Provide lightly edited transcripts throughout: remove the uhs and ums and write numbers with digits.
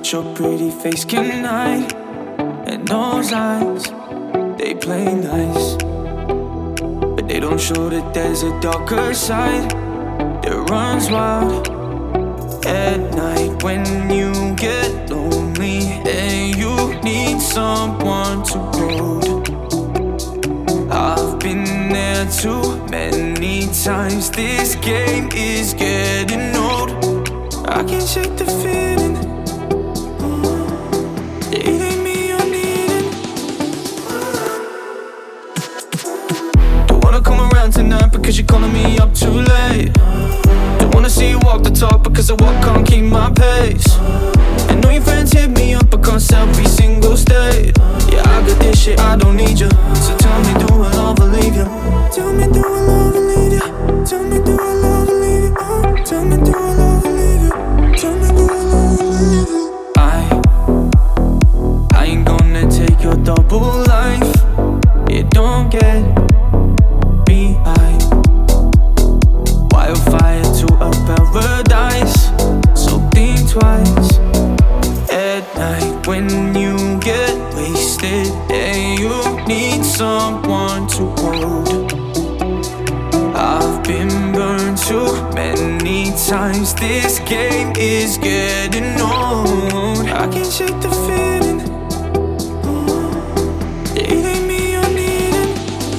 what your pretty face can hide. And those eyes, they play nice, but they don't show that there's a darker side that runs wild at night. When you get lonely and you need someone to hold, I've been there too many times. This game is getting old. I can't shake the feeling. It ain't me you're needing. Don't wanna come around tonight because you're calling me up too late. Don't wanna see you walk the talk because I walk can't keep my pace. And all your friends hit me up because selfie single state. Yeah, I got this shit, I don't need you. So tell me, do I love or leave you? Tell me, do I love or leave you? Tell me, do I love or leave you? Oh, tell me, do I love or leave you? Tell me, do I love or leave you? I ain't gonna take your double life. It don't get me high. Wildfire to a paradise. So think twice at night when you get wasted and you need someone to hold. I've been burned too many times. This game is getting old. I can't shake the feeling. It ain't me you're needing.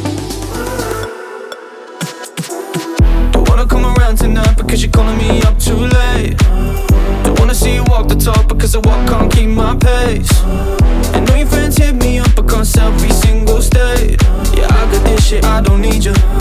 Don't wanna come around tonight because you're calling me up too late. Don't wanna see you walk the talk because I walk can't keep my pace. And all your friends hit me up because selfie single state. Yeah, I got this shit, I don't need you.